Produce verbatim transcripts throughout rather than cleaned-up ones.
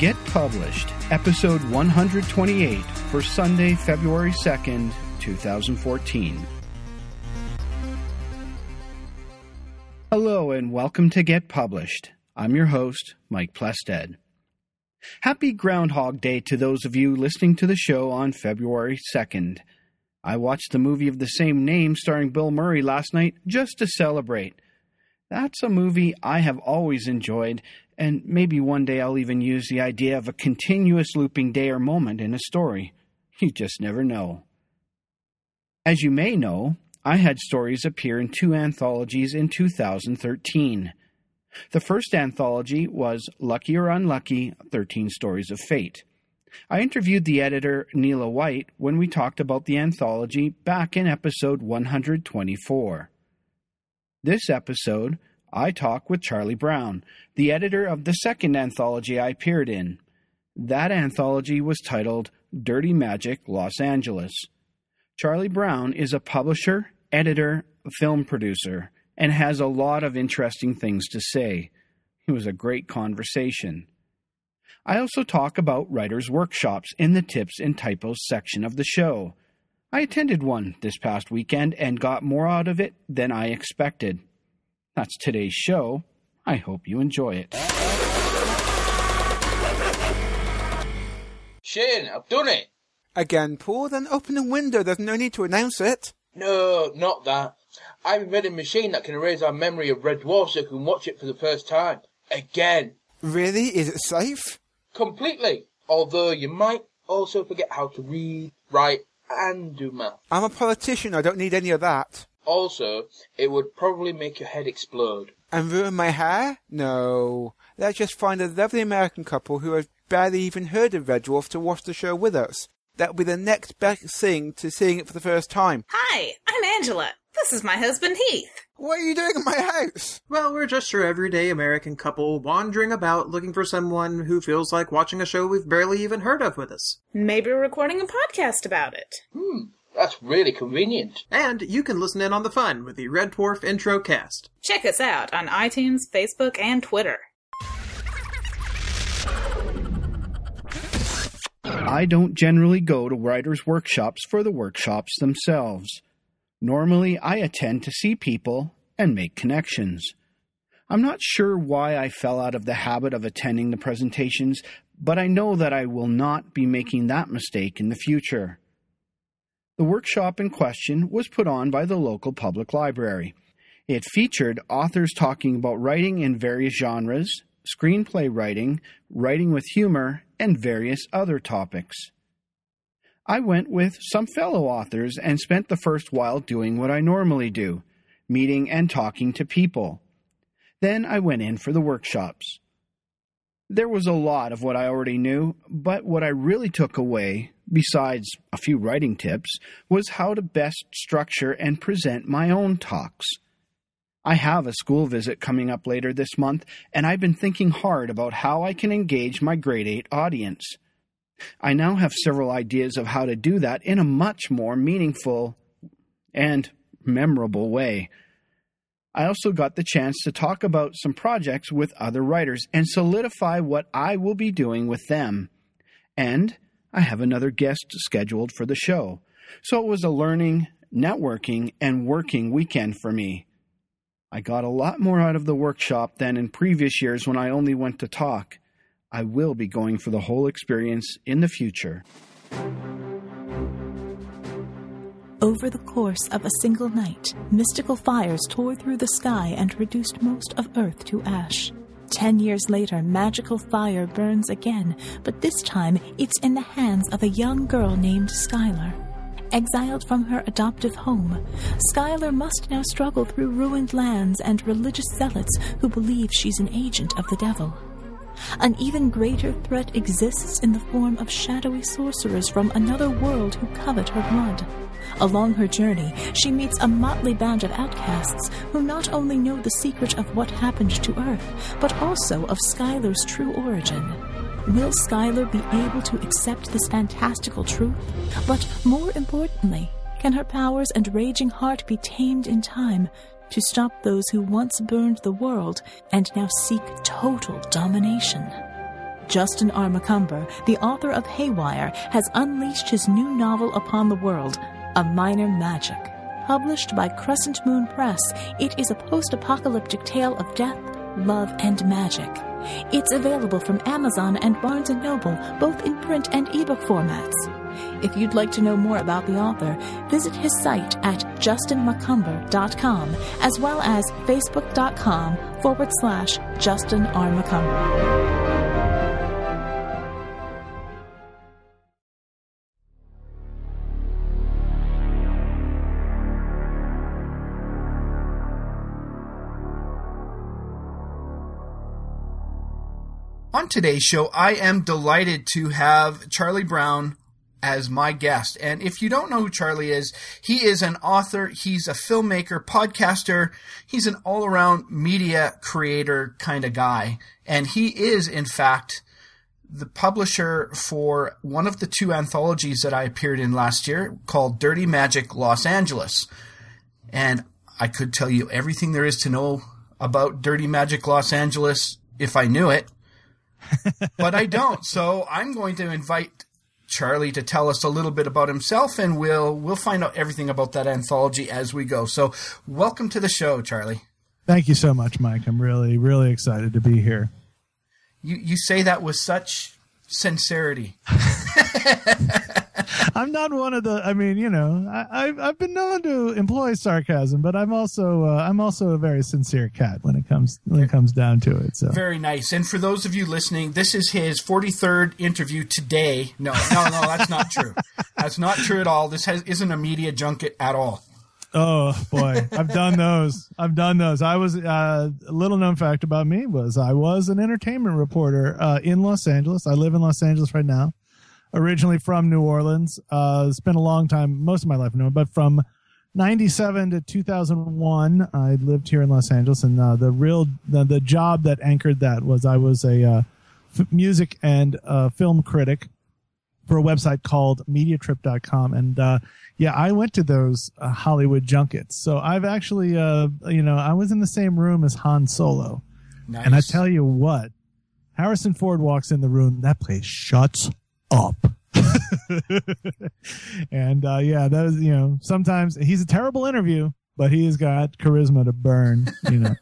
Get Published, episode one hundred twenty-eight for Sunday, February second, twenty fourteen. Hello and welcome to Get Published. I'm your host, Mike Plested. Happy Groundhog Day to those of you listening to the show on February second. I watched the movie of the same name starring Bill Murray last night just to celebrate. That's a movie I have always enjoyed, and maybe one day I'll even use the idea of a continuous looping day or moment in a story. You just never know. As you may know, I had stories appear in two anthologies in two thousand thirteen. The first anthology was Lucky or Unlucky, thirteen Stories of Fate. I interviewed the editor, Neela White, when we talked about the anthology back in episode one hundred twenty-four. This episode, I talk with Charlie Brown, the editor of the second anthology I appeared in. That anthology was titled Dirty Magic Los Angeles. Charlie Brown is a publisher, editor, film producer, and has a lot of interesting things to say. It was a great conversation. I also talk about writers' workshops in the tips and typos section of the show. I attended one this past weekend and got more out of it than I expected. That's today's show. I hope you enjoy it. Shane, I've done it! Again, Paul? Then open the window. There's no need to announce it. No, not that. I've invented a machine that can erase our memory of Red Dwarf so we can watch it for the first time. Again. Really? Is it safe? Completely. Although you might also forget how to read, write, and do math. I'm a politician. I don't need any of that. Also, it would probably make your head explode. And ruin my hair? No. Let's just find a lovely American couple who have barely even heard of Red Dwarf to watch the show with us. That'll be the next best thing to seeing it for the first time. Hi, I'm Angela. This is my husband, Heath. What are you doing in my house? Well, we're just your everyday American couple wandering about looking for someone who feels like watching a show we've barely even heard of with us. Maybe we're recording a podcast about it. Hmm, that's really convenient. And you can listen in on the fun with the Red Dwarf Intro Cast. Check us out on iTunes, Facebook, and Twitter. I don't generally go to writers' workshops for the workshops themselves. Normally, I attend to see people and make connections. I'm not sure why I fell out of the habit of attending the presentations, but I know that I will not be making that mistake in the future. The workshop in question was put on by the local public library. It featured authors talking about writing in various genres, screenplay writing, writing with humor, and various other topics. I went with some fellow authors and spent the first while doing what I normally do, meeting and talking to people. Then I went in for the workshops. There was a lot of what I already knew, but what I really took away, besides a few writing tips, was how to best structure and present my own talks. I have a school visit coming up later this month, and I've been thinking hard about how I can engage my grade eight audience. I now have several ideas of how to do that in a much more meaningful and memorable way. I also got the chance to talk about some projects with other writers and solidify what I will be doing with them. And I have another guest scheduled for the show. So it was a learning, networking, and working weekend for me. I got a lot more out of the workshop than in previous years when I only went to talk. I will be going for the whole experience in the future. Over the course of a single night, mystical fires tore through the sky and reduced most of Earth to ash. Ten years later, magical fire burns again, but this time it's in the hands of a young girl named Skylar. Exiled from her adoptive home, Skylar must now struggle through ruined lands and religious zealots who believe she's an agent of the devil. An even greater threat exists in the form of shadowy sorcerers from another world who covet her blood. Along her journey, she meets a motley band of outcasts who not only know the secret of what happened to Earth, but also of Skylar's true origin. Will Skylar be able to accept this fantastical truth? But more importantly, can her powers and raging heart be tamed in time to stop those who once burned the world and now seek total domination? Justin R. McCumber, the author of Haywire, has unleashed his new novel upon the world, A Minor Magic. Published by Crescent Moon Press, it is a post-apocalyptic tale of death, love, and magic. It's available from Amazon and Barnes and Noble, both in print and ebook formats. If you'd like to know more about the author, visit his site at justin mccumber dot com, as well as facebook.com forward slash Justin R. McCumber. On today's show, I am delighted to have Charlie Brown as my guest. And if you don't know who Charlie is, he is an author, he's a filmmaker, podcaster, he's an all-around media creator kind of guy. And he is, in fact, the publisher for one of the two anthologies that I appeared in last year called Dirty Magic Los Angeles. And I could tell you everything there is to know about Dirty Magic Los Angeles if I knew it. But I don't, so I'm going to invite Charlie to tell us a little bit about himself, and we'll we'll find out everything about that anthology as we go. So welcome to the show, Charlie. Thank you so much, Mike. I'm really, really excited to be here. You you say that with such sincerity. I'm not one of the. I mean, you know, I, I've I've been known to employ sarcasm, but I'm also uh, I'm also a very sincere cat when it comes when it comes down to it. So very nice. And for those of you listening, this is his forty-third interview today. No, no, no, that's not true. That's not true at all. This has, isn't a media junket at all. Oh boy, I've done those. I've done those. I was uh, a little known fact about me was I was an entertainment reporter uh, in Los Angeles. I live in Los Angeles right now. Originally from New Orleans, uh, spent a long time, most of my life in New Orleans, but from ninety-seven to two thousand one, I lived here in Los Angeles, and uh, the real, the, the job that anchored that was I was a uh, f- music and uh, film critic for a website called media trip dot com, and uh, yeah, I went to those uh, Hollywood junkets. So I've actually, uh, you know, I was in the same room as Han Solo, nice. And I tell you what, Harrison Ford walks in the room, that place shuts up. And uh yeah, that was, you know, sometimes he's a terrible interview, but he has got charisma to burn, you know.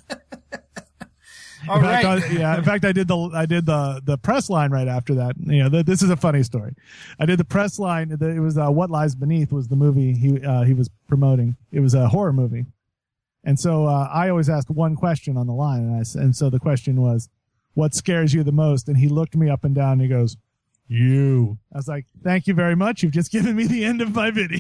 All in right. fact, I, yeah, in fact I did the I did the the press line right after that. You know, the, this is a funny story. I did the press line. The, it was uh, What Lies Beneath was the movie he uh, he was promoting. It was a horror movie, and so uh, I always asked one question on the line, and I and so the question was, "What scares you the most?" And he looked me up and down, and he goes, "You." I was like, "Thank you very much. You've just given me the end of my video."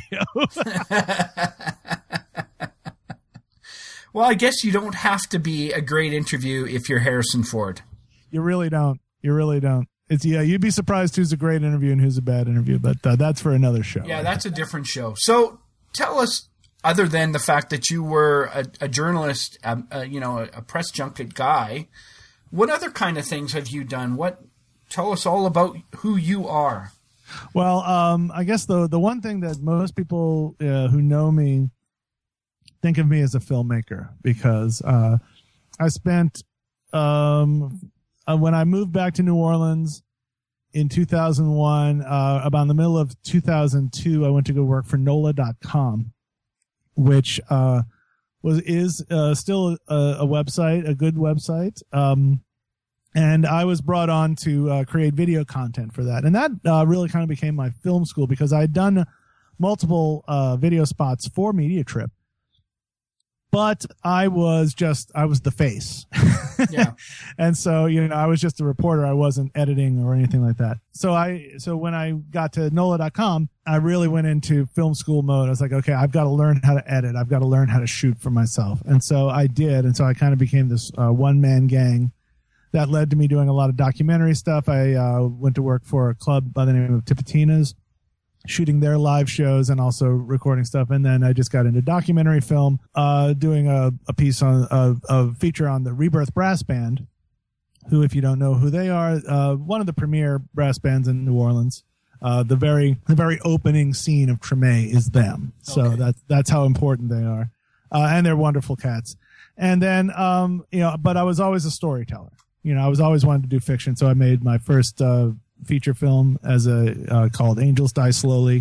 Well, I guess you don't have to be a great interview if you're Harrison Ford. You really don't. You really don't. It's yeah. You'd be surprised who's a great interview and who's a bad interview, but uh, that's for another show. Yeah, that's a different show. So tell us, other than the fact that you were a, a journalist, um, uh, you know, a, a press junket guy, what other kind of things have you done? What? Tell us all about who you are. Well, um, I guess the the one thing that most people uh, who know me think of me as a filmmaker, because uh, I spent um, uh, when I moved back to New Orleans in two thousand one, uh, about in the middle of two thousand two, I went to go work for N O L A dot com, which uh, was is uh, still a, a website, a good website. Um, And I was brought on to uh, create video content for that. And that uh, really kind of became my film school, because I had done multiple uh, video spots for Media Trip. But I was just, I was the face. Yeah. And so, you know, I was just a reporter. I wasn't editing or anything like that. So I, so when I got to N O L A dot com, I really went into film school mode. I was like, okay, I've got to learn how to edit. I've got to learn how to shoot for myself. And so I did. And so I kind of became this uh, one-man gang. That led to me doing a lot of documentary stuff. I uh, went to work for a club by the name of Tipitinas, shooting their live shows and also recording stuff. And then I just got into documentary film, uh, doing a, a piece on a, a feature on the Rebirth Brass Band, who, if you don't know who they are, uh, one of the premier brass bands in New Orleans. Uh, the very the very opening scene of Treme is them. So Okay. that's that's how important they are, uh, and they're wonderful cats. And then um, you know, but I was always a storyteller. You know, I was always wanting to do fiction, so I made my first uh, feature film as a uh, called Angels Die Slowly,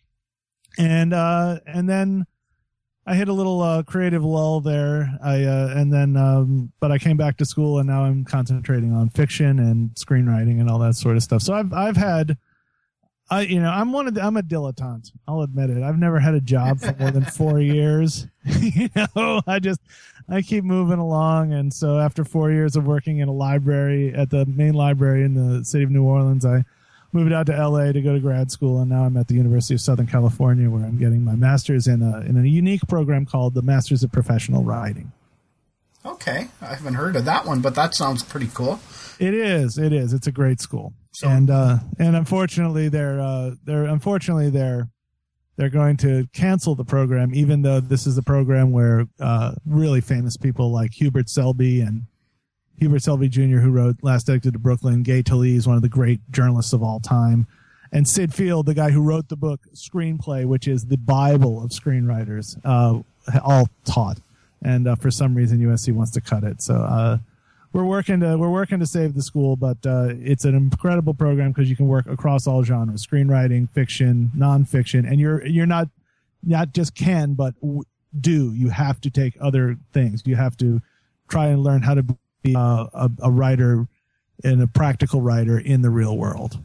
and uh, and then I hit a little uh, creative lull there. I uh, and then, um, but I came back to school, and now I'm concentrating on fiction and screenwriting and all that sort of stuff. So I've I've had. I, you know, I'm one of the, I'm a dilettante. I'll admit it. I've never had a job for more than four years. You know, I just, I keep moving along. And so after four years of working in a library at the main library in the city of New Orleans, I moved out to L A to go to grad school. And now I'm at the University of Southern California, where I'm getting my master's in a, in a unique program called the Masters of Professional Writing. Okay. I haven't heard of that one, but that sounds pretty cool. It is. It is. It's a great school. So, and uh, and unfortunately, they're uh, they're unfortunately they're they're going to cancel the program, even though this is a program where uh, really famous people like Hubert Selby and Hubert Selby Junior, who wrote Last Exit to Brooklyn, Gay Talese, one of the great journalists of all time, and Sid Field, the guy who wrote the book Screenplay, which is the Bible of screenwriters, uh, all taught. And uh, for some reason, U S C wants to cut it. So. Uh, We're working to we're working to save the school, but uh, it's an incredible program because you can work across all genres: screenwriting, fiction, nonfiction, and you're you're not not just can but w- do. You have to take other things. You have to try and learn how to be uh, a, a writer and a practical writer in the real world.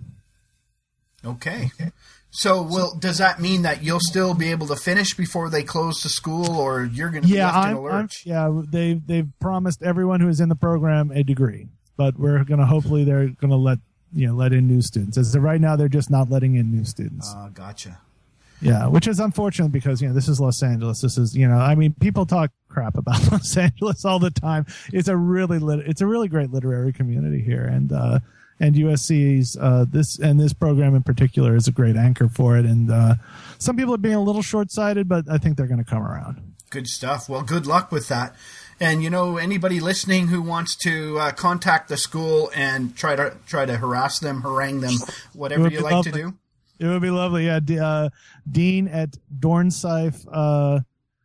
Okay. So, will does that mean that you'll still be able to finish before they close the school, or you're going to be yeah, left in I'm, a lurch? I'm, yeah, they they've promised everyone who is in the program a degree, but we're going to hopefully they're going to let you know let in new students. As of right now, they're just not letting in new students. Ah, uh, gotcha. Yeah, which is unfortunate because you know this is Los Angeles. This is you know I mean people talk crap about Los Angeles all the time. It's a really lit- it's a really great literary community here, and. uh And U S C's uh, this and this program in particular is a great anchor for it. And uh, some people are being a little short-sighted, but I think they're going to come around. Good stuff. Well, good luck with that. And you know, anybody listening who wants to uh, contact the school and try to try to harass them, harangue them, whatever you like lovely. to do. It would be lovely. Yeah, D- uh, Dean at Dornsife. Uh,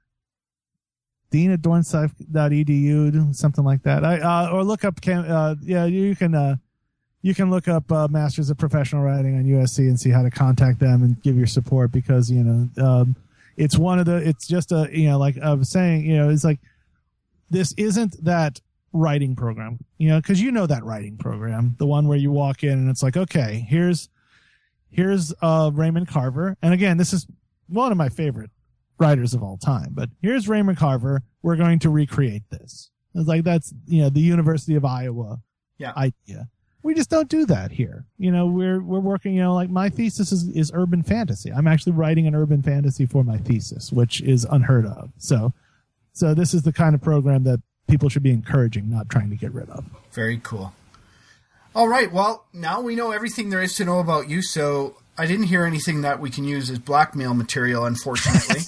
Dean at dornsife dot e d u, something like that. I uh, or look up. Cam- uh, yeah, you can. Uh, You can look up uh, Masters of Professional Writing on U S C and see how to contact them and give your support because, you know, um, it's one of the, it's just a, you know, like I was saying, you know, it's like, this isn't that writing program, you know, because you know that writing program, the one where you walk in and it's like, okay, here's, here's uh, Raymond Carver. And again, this is one of my favorite writers of all time, but here's Raymond Carver. We're going to recreate this. It's like, that's, you know, the University of Iowa yeah. idea. We just don't do that here. You know, we're we're working, you know, like my thesis is, is urban fantasy. I'm actually writing an urban fantasy for my thesis, which is unheard of. So so this is the kind of program that people should be encouraging, not trying to get rid of. Very cool. All right, well, now we know everything there is to know about you, so I didn't hear anything that we can use as blackmail material, unfortunately.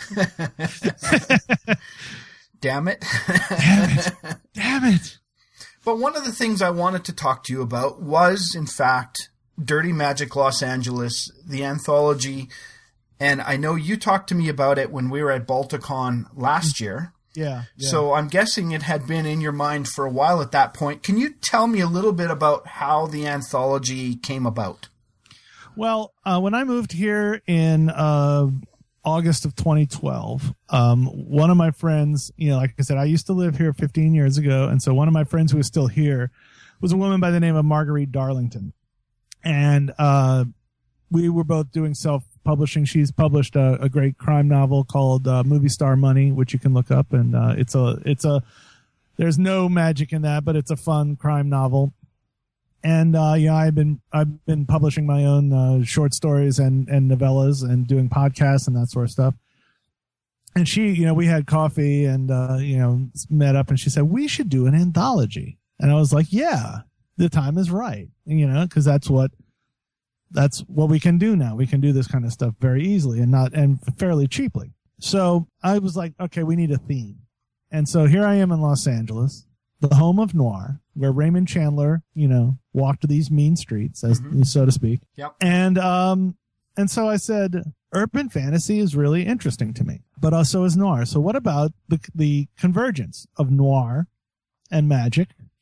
Damn it. Damn it. Damn it. But one of the things I wanted to talk to you about was, in fact, Dirty Magic Los Angeles, the anthology. And I know you talked to me about it when we were at Balticon last year. Yeah, yeah. So I'm guessing it had been in your mind for a while at that point. Can you tell me a little bit about how the anthology came about? Well, uh, when I moved here in uh, August of twenty twelve, um, one of my friends, you know, like I said, I used to live here fifteen years ago. And so one of my friends who is still here was a woman by the name of Marguerite Darlington. And uh, we were both doing self-publishing. She's published a, a great crime novel called uh, Movie Star Money, which you can look up. And uh, it's a, it's a, there's no magic in that, but it's a fun crime novel. And, uh, yeah, I've been, I've been publishing my own, uh, short stories and, and novellas and doing podcasts and that sort of stuff. And she, you know, we had coffee and, uh, you know, met up and she said, we should do an anthology. And I was like, yeah, the time is right. You know, cause that's what, that's what we can do now. We can do this kind of stuff very easily and not, and fairly cheaply. So I was like, okay, we need a theme. And so here I am in Los Angeles, the home of noir, where Raymond Chandler, you know, walked these mean streets, as mm-hmm. so to speak. Yep. And um, and so I said, urban fantasy is really interesting to me, but also is noir. So what about the the convergence of noir and magic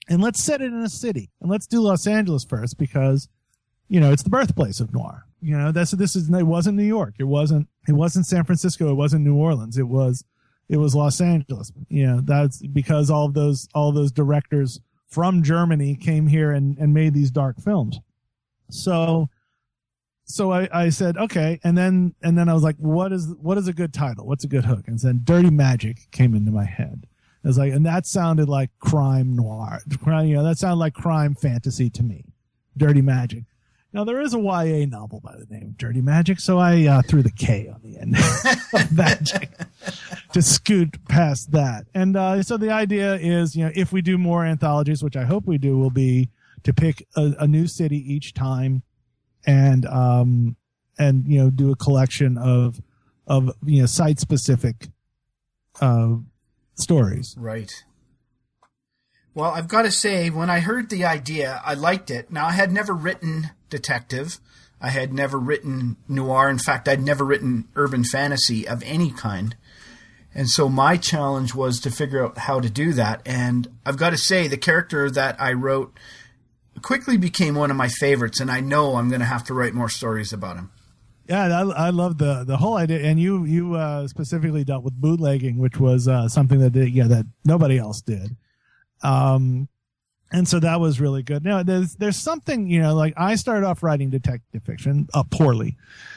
and let's set it in a city, and let's do Los Angeles first because, you know, it's the birthplace of noir. You know, that's this is it wasn't New York, it wasn't it wasn't San Francisco, it wasn't New Orleans, it was it was Los Angeles. You know, that's because all of those all of those directors from Germany came here and, and made these dark films. So so I, I said, okay, and then and then I was like, what is what is a good title? What's a good hook? And then Dirty Magic came into my head. I was like, and that sounded like crime noir. You know, that sounded like crime fantasy to me. Dirty Magic. Now, there is a Y A novel by the name of Dirty Magic, so I uh, threw the K on the end of magic to scoot past that. And uh, so the idea is, you know, if we do more anthologies, which I hope we do, will be to pick a, a new city each time and, um, and, you know, do a collection of, of, you know, site specific, uh, stories. Right. Well, I've got to say, when I heard the idea, I liked it. Now, I had never written detective. I had never written noir. In fact, I'd never written urban fantasy of any kind. And so my challenge was to figure out how to do that. And I've got to say, the character that I wrote quickly became one of my favorites, and I know I'm going to have to write more stories about him. Yeah, I, I love the the whole idea, and you you uh, specifically dealt with bootlegging, which was uh, something that did, yeah that nobody else did, um, and so that was really good. Now there's there's something, you know, like I started off writing detective fiction uh, poorly,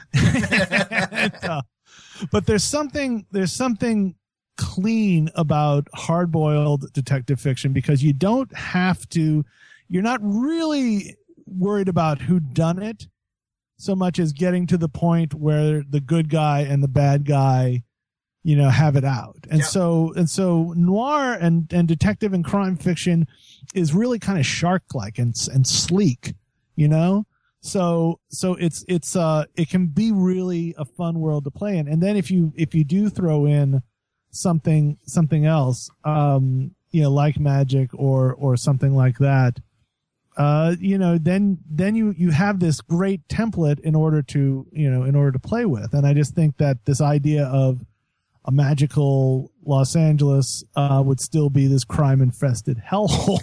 and, uh, but there's something there's something clean about hard boiled detective fiction because you don't have to, you're not really worried about who done it so much as getting to the point where the good guy and the bad guy, you know, have it out. And yeah. so, and so noir and, and detective and crime fiction is really kind of shark-like and, and sleek, you know? So, so it's, it's, uh, it can be really a fun world to play in. And then if you, if you do throw in something, something else, um, you know, like magic or, or something like that, Uh, you know, then, then you, you have this great template in order to, you know, in order to play with. And I just think that this idea of a magical Los Angeles, uh, would still be this crime infested hellhole.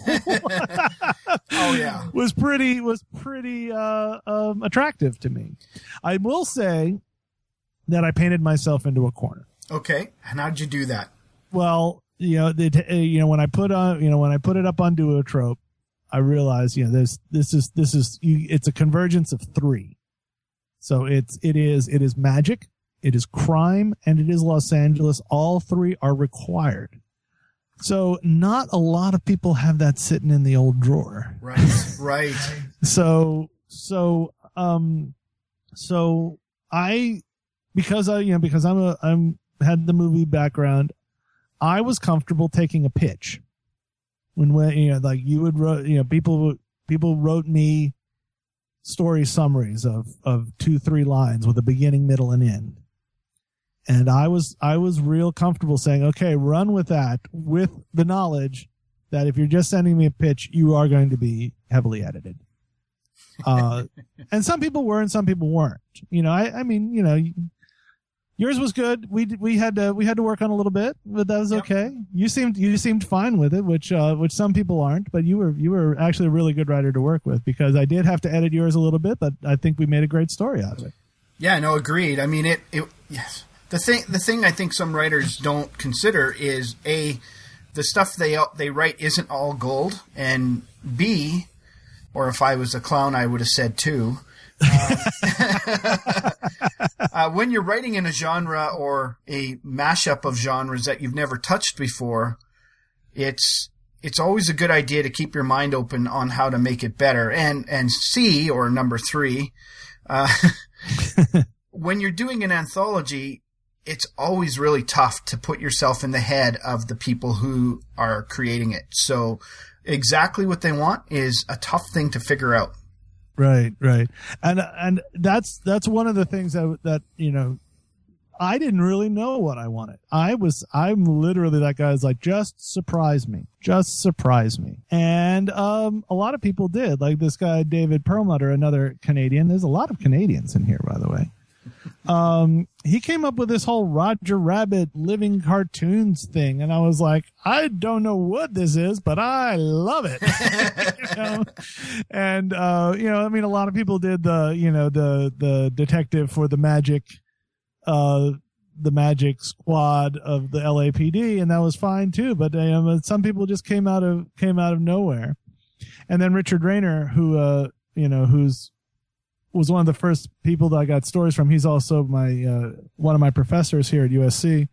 Oh yeah. Was pretty, was pretty, uh, um, attractive to me. I will say that I painted myself into a corner. Okay. And how'd you do that? Well, you know, the, you know, when I put on, you know, when I put it up on Duotrope, I realized, you know, there's, this is, this is, you, it's a convergence of three. So it's, it is, it is magic, it is crime, and it is Los Angeles. All three are required. So not a lot of people have that sitting in the old drawer. Right, right. So, so, um, so I, because I, you know, because I'm a, I'm, had the movie background, I was comfortable taking a pitch. When, when, you know, like you would, wrote, you know, people, people wrote me story summaries of, of two, three lines with a beginning, middle, and end. And I was, I was real comfortable saying, okay, run with that with the knowledge that if you're just sending me a pitch, you are going to be heavily edited. Uh, and some people were and some people weren't, you know, I, I mean, you know, yours was good. We we had to we had to work on a little bit, but that was okay. Yep. You seemed you seemed fine with it, which uh, which some people aren't. But you were you were actually a really good writer to work with because I did have to edit yours a little bit, but I think we made a great story out of it. Yeah, no, agreed. I mean, it. it yes, the thing the thing I think some writers don't consider is a the stuff they they write isn't all gold, and B, or if I was a clown, I would have said too. uh, uh, when you're writing in a genre or a mashup of genres that you've never touched before, it's it's always a good idea to keep your mind open on how to make it better. And and C, or number three, uh, when you're doing an anthology, it's always really tough to put yourself in the head of the people who are creating it. So exactly what they want is a tough thing to figure out. Right, right. And and that's that's one of the things that that, you know, I didn't really know what I wanted. I was I'm literally that guy who's like, just surprise me. Just surprise me. And um a lot of people did. Like this guy David Perlmutter, another Canadian. There's a lot of Canadians in here, by the way. Um he came up with this whole Roger Rabbit living cartoons thing. And I was like, I don't know what this is, but I love it. you know? And, uh, you know, I mean, a lot of people did the, you know, the, the detective for the magic, uh, the magic squad of the L A P D, and that was fine too. But um, some people just came out of, came out of nowhere. And then Richard Rayner, who, uh, you know, who's, was one of the first people that I got stories from. He's also my uh, one of my professors here at U S C.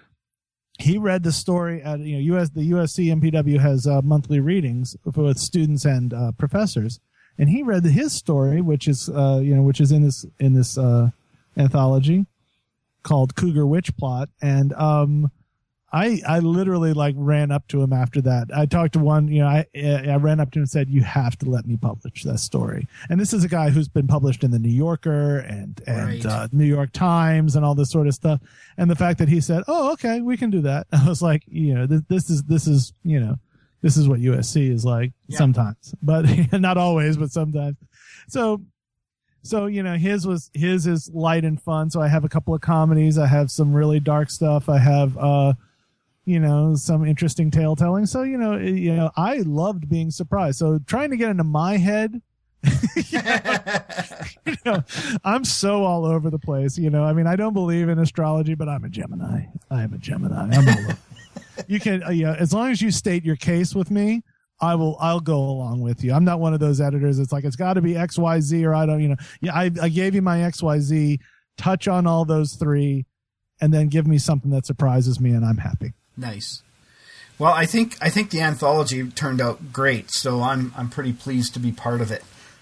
He read the story at you know U S the U S C M P W has uh, monthly readings with students and uh, professors, and he read his story, which is uh, you know which is in this in this uh, anthology called Cougar Witch Plot, and um, I I literally like ran up to him after that. I talked to one, you know, I I ran up to him and said, "You have to let me publish that story." And this is a guy who's been published in the New Yorker and and Right. uh, New York Times and all this sort of stuff. And the fact that he said, "Oh, okay, we can do that," I was like, you know, this, this is this is you know, this is what U S C is like Yeah. sometimes, but not always, but sometimes. So. So, you know, his was, his is light and fun. So I have a couple of comedies. I have some really dark stuff. I have, uh, you know, some interesting tale telling. So, you know, you know, I loved being surprised. So trying to get into my head, you know, you know, I'm so all over the place. You know, I mean, I don't believe in astrology, but I'm a Gemini. I am a Gemini. I'm all over. You can, uh, yeah, as long as you state your case with me, I will, I'll go along with you. I'm not one of those editors. It's like, it's got to be X, Y, Z, or I don't, you know, yeah, I, I gave you my X, Y, Z, touch on all those three, and then give me something that surprises me, and I'm happy. Nice. Well, I think I think the anthology turned out great, so I'm I'm pretty pleased to be part of it.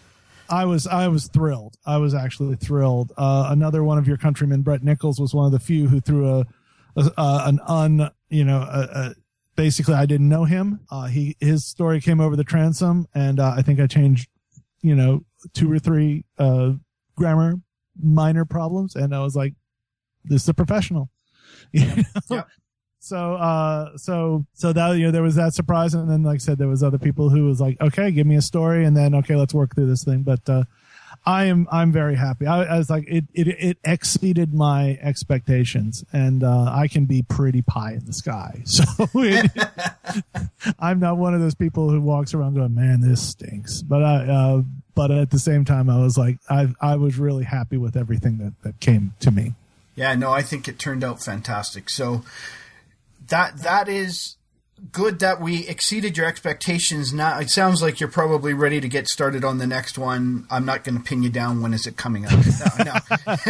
I was I was thrilled. I was actually thrilled. Uh, another one of your countrymen, Brett Nichols, was one of the few who threw a, a, a an un you know a, a, basically I didn't know him. Uh, he his story came over the transom, and uh, I think I changed you know two or three uh, grammar minor problems, and I was like, this is a professional. You know? Yep. So, uh, so, so that, you know, there was that surprise. And then, like I said, there was other people who was like, okay, give me a story. And then, okay, let's work through this thing. But, uh, I am, I'm very happy. I, I was like, it, it, it exceeded my expectations, and, uh, I can be pretty pie in the sky. So it, I'm not one of those people who walks around going, man, this stinks. But I, uh, but at the same time, I was like, I, I was really happy with everything that, that came to me. Yeah, no, I think it turned out fantastic. So, That that is good that we exceeded your expectations. Now it sounds like you're probably ready to get started on the next one. I'm not going to pin you down. When is it coming out? No, no.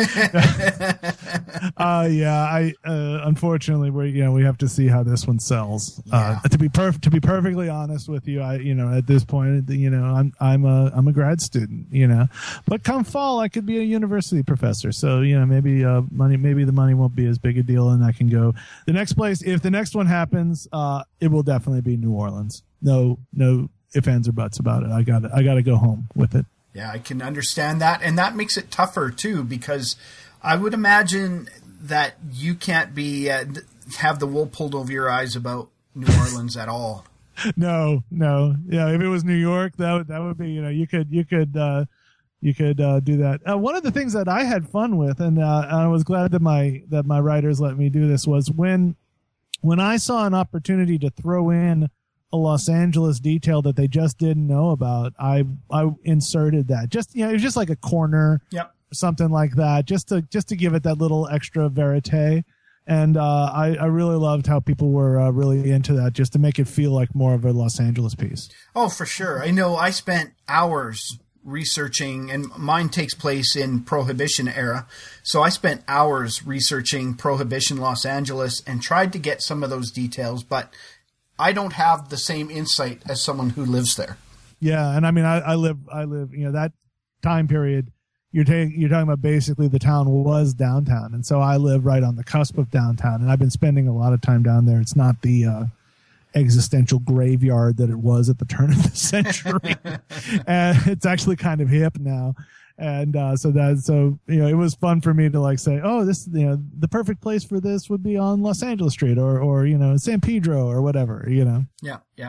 uh, yeah, I uh, unfortunately we you know we have to see how this one sells. Yeah. Uh, to be perf- to be perfectly honest with you, I you know at this point you know I'm I'm a I'm a grad student, you know, but come fall I could be a university professor. So you know maybe uh money maybe the money won't be as big a deal, and I can go the next place if the next one happens. Uh, it will definitely be New Orleans. No no ifs, ands, or buts about it. I got I got to go home with it. Yeah, I can understand that, and that makes it tougher too, because I would imagine that you can't be uh, have the wool pulled over your eyes about New Orleans at all. No, no, yeah. If it was New York, that would that would be you know you could you could uh, you could uh, do that. Uh, one of the things that I had fun with, and uh, I was glad that my that my writers let me do this, was when when I saw an opportunity to throw in a Los Angeles detail that they just didn't know about, I I inserted that. Just you know, it was just like a corner, Yep. something like that, just to just to give it that little extra verite. And uh, I I really loved how people were uh, really into that, just to make it feel like more of a Los Angeles piece. Oh, for sure. I know I spent hours researching, and mine takes place in Prohibition era. So I spent hours researching Prohibition Los Angeles and tried to get some of those details, but I don't have the same insight as someone who lives there. Yeah, and I mean, I, I live, I live, you know, that time period. You're taking, you're talking about basically the town was downtown, and so I live right on the cusp of downtown, and I've been spending a lot of time down there. It's not the uh, existential graveyard that it was at the turn of the century, and it's actually kind of hip now. And uh, so that, so you know, it was fun for me to like say, oh, this, you know, the perfect place for this would be on Los Angeles Street, or, or you know, San Pedro, or whatever, you know. Yeah, yeah.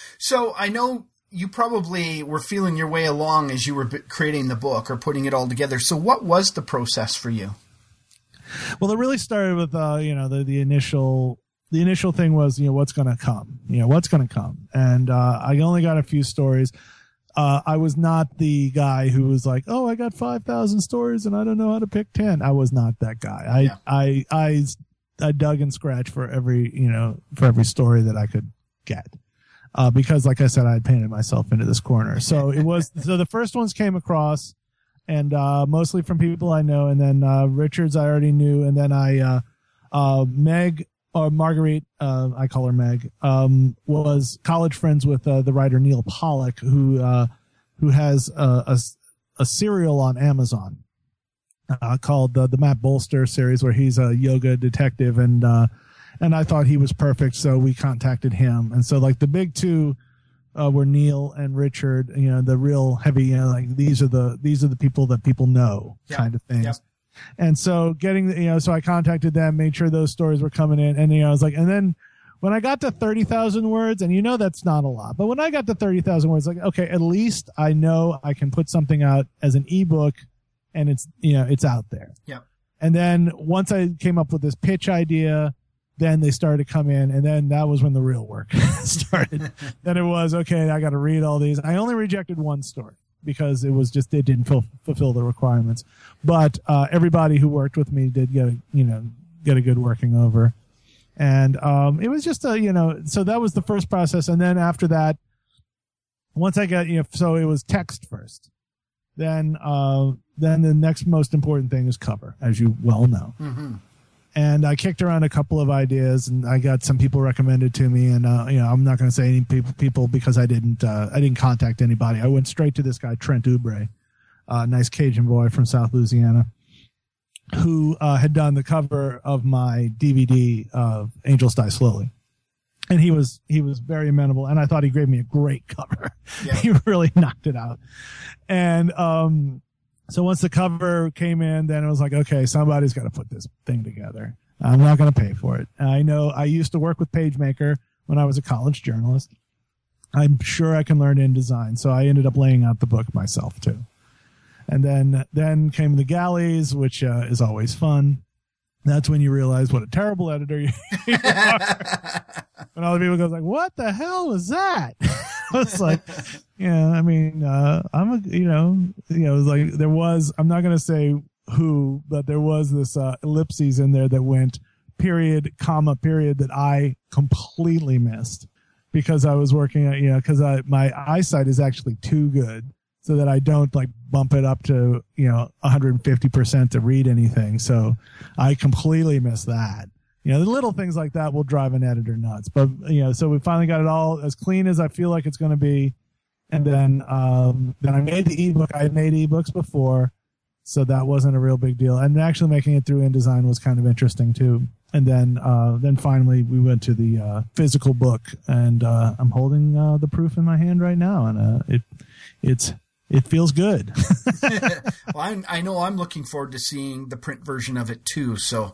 So I know you probably were feeling your way along as you were b- creating the book or putting it all together. So what was the process for you? Well, it really started with, uh, you know, the, the initial, the initial thing was, you know, what's going to come, you know, what's going to come. And, uh, I only got a few stories. Uh, I was not the guy who was like, oh, I got five thousand stories and I don't know how to pick ten. I was not that guy. I, yeah. I, I, I dug and scratched for every, you know, for every story that I could get. Uh, because like I said, I had painted myself into this corner. So it was, so the first ones came across and, uh, mostly from people I know. And then, uh, Richards I already knew. And then I, uh, uh, Meg, or Marguerite, uh, I call her Meg, um, was college friends with uh, the writer Neil Pollack, who uh, who has a, a, a serial on Amazon uh, called uh, the Matt Bolster series, where he's a yoga detective, and uh, and I thought he was perfect, so we contacted him. And so, like, the big two uh, were Neil and Richard. You know, the real heavy, you know, like these are the these are the people that people know, yep. kind of things. Yep. And so getting, you know, so I contacted them, made sure those stories were coming in. And, you know, I was like, and then when I got to thirty thousand words, and you know, that's not a lot, but when I got to thirty thousand words, like, okay, at least I know I can put something out as an ebook and it's, you know, it's out there. Yeah. And then once I came up with this pitch idea, then they started to come in. And then that was when the real work started. Then it was, okay, I got to read all these. I only rejected one story, because it was just, it didn't ful- fulfill the requirements. But, uh, everybody who worked with me did get a, you know, get a good working over. And, um, it was just a, you know, so that was the first process. And then after that, once I got, you know, so it was text first. Then, uh, then the next most important thing is cover, as you well know. Mm-hmm. And I kicked around a couple of ideas, and I got some people recommended to me. And uh, you know, I'm not going to say any people, people because I didn't, uh, I didn't contact anybody. I went straight to this guy, Trent Oubre, a uh, nice Cajun boy from South Louisiana, who uh, had done the cover of my D V D of Angels Die Slowly. And he was he was very amenable, and I thought he gave me a great cover. Yeah. He really knocked it out. And um. So once the cover came in, then it was like, okay, somebody's got to put this thing together. I'm not going to pay for it. I know I used to work with PageMaker when I was a college journalist. I'm sure I can learn InDesign. So I ended up laying out the book myself too. And then, then came the galleys, which uh, is always fun. That's when you realize what a terrible editor you are. And all the people go like, what the hell was that? I was like, yeah, I mean, uh, I'm a, you know, you know, it was like there was, I'm not going to say who, but there was this uh, ellipses in there that went period, comma, period that I completely missed because I was working at, you know, because I, my eyesight is actually too good so that I don't like bump it up to, you know, one hundred fifty percent to read anything. So I completely missed that. You know, the little things like that will drive an editor nuts. But, you know, so we finally got it all as clean as I feel like it's going to be. And then, um, then I made the ebook. I had made ebooks before, so that wasn't a real big deal. And actually making it through InDesign was kind of interesting too. And then, uh, then finally we went to the, uh, physical book, and, uh, I'm holding, uh, the proof in my hand right now. And, uh, it, it's, it feels good. Well, I, I know I'm looking forward to seeing the print version of it too. So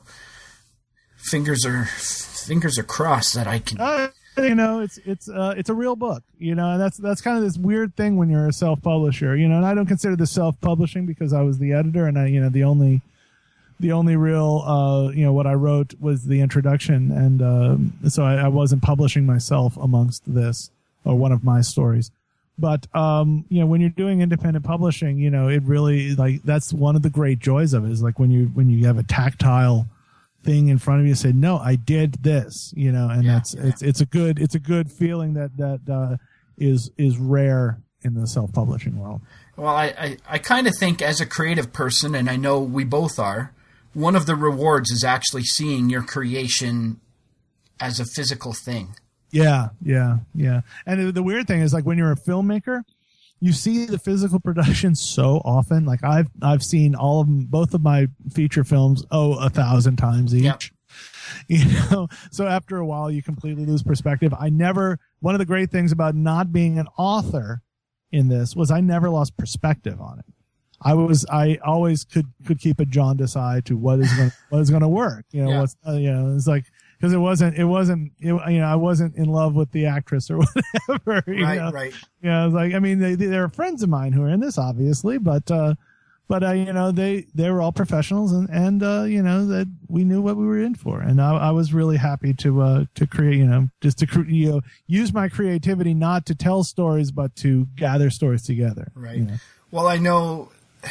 fingers are, fingers are crossed that I can, uh, you know, it's, it's, uh, it's a real book, you know, and that's, that's kind of this weird thing when you're a self-publisher, you know, and I don't consider this self-publishing because I was the editor, and I, you know, the only, the only real, uh, you know, what I wrote was the introduction. And, um, so I, I wasn't publishing myself amongst this, or one of my stories. But, um, you know, when you're doing independent publishing, you know, it really, like, that's one of the great joys of it, is like when you, when you have a tactile thing in front of you, say, no, I did this, you know, and yeah, that's, yeah. it's, it's a good, it's a good feeling that, that, uh, is, is rare in the self-publishing world. Well, I, I, I kind of think as a creative person, and I know we both are, one of the rewards is actually seeing your creation as a physical thing. Yeah, yeah, yeah. And the weird thing is, like, when you're a filmmaker, you see the physical production so often. Like, I've I've seen all of them, both of my feature films, oh, a thousand times each. Yep. You know, so after a while, you completely lose perspective. I never. One of the great things about not being an author in this was I never lost perspective on it. I was I always could could keep a jaundiced eye to what is going what is going to work. You know, yeah. what's uh, you know, it's like. Because it wasn't, it wasn't, it, you know, I wasn't in love with the actress or whatever. You right, know? right. Yeah, you know, like, I mean, they they're friends of mine who are in this, obviously, but uh, but uh, you know, they they were all professionals, and and uh, you know, that we knew what we were in for, and I, I was really happy to uh, to create, you know, just to cre- you know, use my creativity not to tell stories, but to gather stories together. Right. You know? Well, I know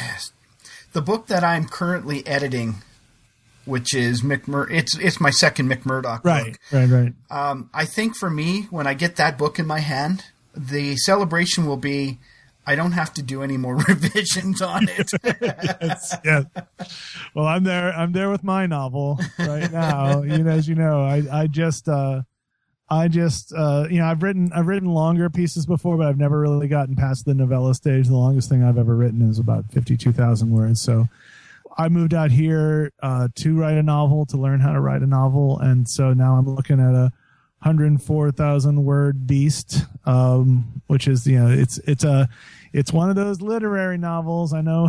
the book that I'm currently editing, which is Mick Mur- it's it's my second Mick Murdoch book. Right, right, right. Um, I think for me, when I get that book in my hand, the celebration will be I don't have to do any more revisions on it. yes, yes. Well, I'm there. I'm there with my novel right now. You know, as you know, I I just uh, I just uh, you know I've written I've written longer pieces before, but I've never really gotten past the novella stage. The longest thing I've ever written is about fifty-two thousand words. So I moved out here uh, to write a novel, to learn how to write a novel, and so now I'm looking at a one hundred four thousand word beast, um, which is, you know, it's it's a it's one of those literary novels. I know,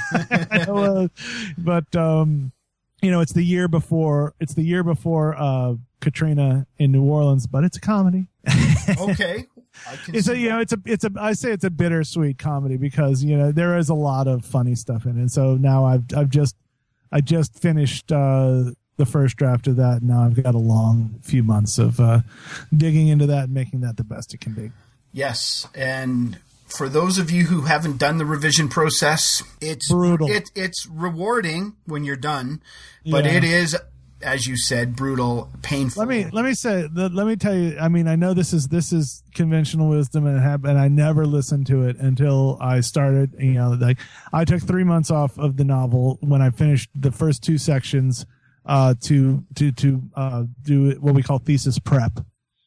I know uh, but um, you know, it's the year before it's the year before uh, Katrina in New Orleans, but it's a comedy. Okay. I can It's see a, you that. know, it's a, it's a, I say it's a bittersweet comedy because, you know, there is a lot of funny stuff in it. So now I've, I've just, I just finished, uh, the first draft of that. Now I've got a long few months of, uh, digging into that and making that the best it can be. Yes. And for those of you who haven't done the revision process, it's Brutal. It, it's rewarding when you're done, but Yeah. it is, as you said, brutal, painful. Let me let me say let, let me tell you. I mean, I know this is this is conventional wisdom, and it hap- and I never listened to it until I started. You know, like I took three months off of the novel when I finished the first two sections uh, to to to uh, do what we call thesis prep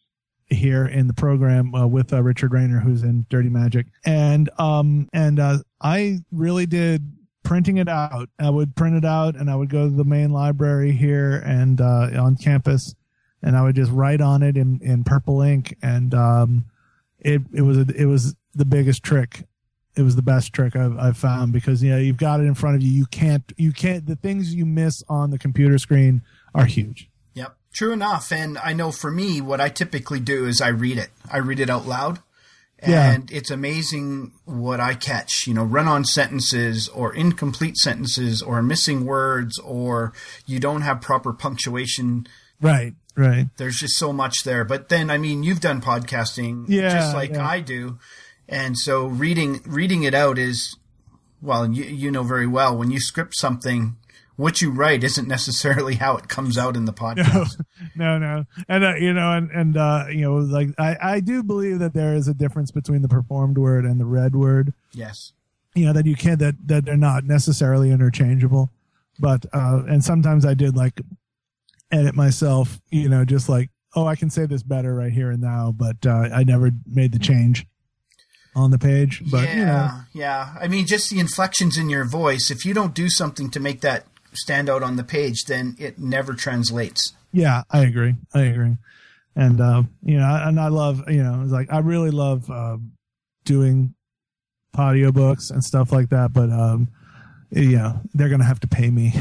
here in the program uh, with uh, Richard Rayner, who's in Dirty Magic, and um and uh, I really did. Printing it out. I would print it out and I would go to the main library here and uh, on campus, and I would just write on it in, in purple ink. And um, it it was a, it was the biggest trick. It was the best trick I've, I've found because, you know, you've got it in front of you. You can't you can't the things you miss on the computer screen are huge. Yep, true enough. And I know for me, what I typically do is I read it. I read it out loud. And yeah. It's amazing what I catch, you know, run-on sentences or incomplete sentences or missing words or you don't have proper punctuation. Right, right. There's just so much there. But then, I mean, you've done podcasting yeah, just like yeah. I do. And so reading reading it out is, well, you, you know very well, when you script something, what you write isn't necessarily how it comes out in the podcast. No, no, no. And, uh, you know, and, and, uh, you know, like, I, I do believe that there is a difference between the performed word and the read word. Yes. You know, that you can't, that, that they're not necessarily interchangeable. But, uh, and sometimes I did like edit myself, you know, just like, oh, I can say this better right here and now, but, uh, I never made the change on the page. But, yeah, you know. Yeah. I mean, just the inflections in your voice, if you don't do something to make that stand out on the page, then it never translates. Yeah, I agree. I agree. And, uh, you know, and I love, you know, it's like, I really love, uh, doing audiobooks and stuff like that, but, um, yeah, they're going to have to pay me.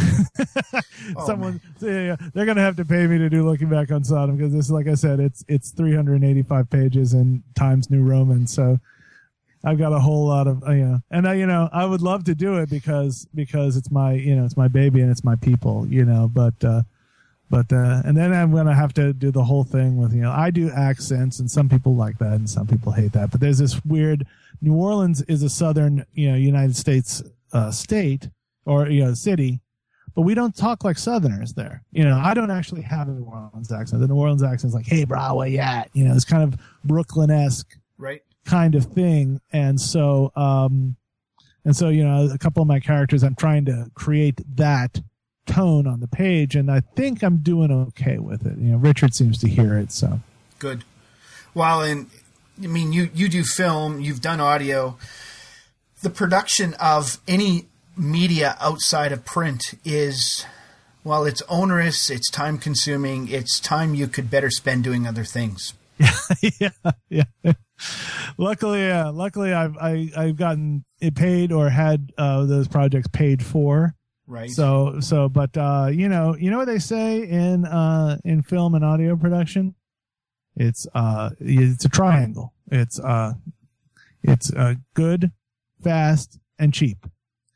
oh, Someone, yeah, yeah, they're going to have to pay me to do Looking Back on Sodom because this, like I said, it's, it's three hundred eighty-five pages in Times New Roman. So, I've got a whole lot of, uh, you know, and I, you know, I would love to do it because, because it's my, you know, it's my baby and it's my people, you know, but, uh, but, uh, and then I'm going to have to do the whole thing with, you know, I do accents and some people like that and some people hate that, but there's this weird, New Orleans is a southern, you know, United States, uh, state or, you know, city, but we don't talk like Southerners there. You know, I don't actually have a New Orleans accent. The New Orleans accent is like, hey, bro, where you at? You know, it's kind of Brooklyn-esque. Right. Kind of thing. And so, um, and so, you know, a couple of my characters, I'm trying to create that tone on the page, and I think I'm doing okay with it. You know, Richard seems to hear it, so. Good. Well, and I mean, you, you do film, you've done audio. The production of any media outside of print is, well, it's onerous, it's time consuming, it's time you could better spend doing other things. yeah, yeah. Luckily, yeah. Luckily, I've I, I've gotten it paid or had uh, those projects paid for. Right. So so, but uh, you know, you know what they say in uh, in film and audio production? It's uh, it's a triangle. It's uh, it's uh, good, fast, and cheap.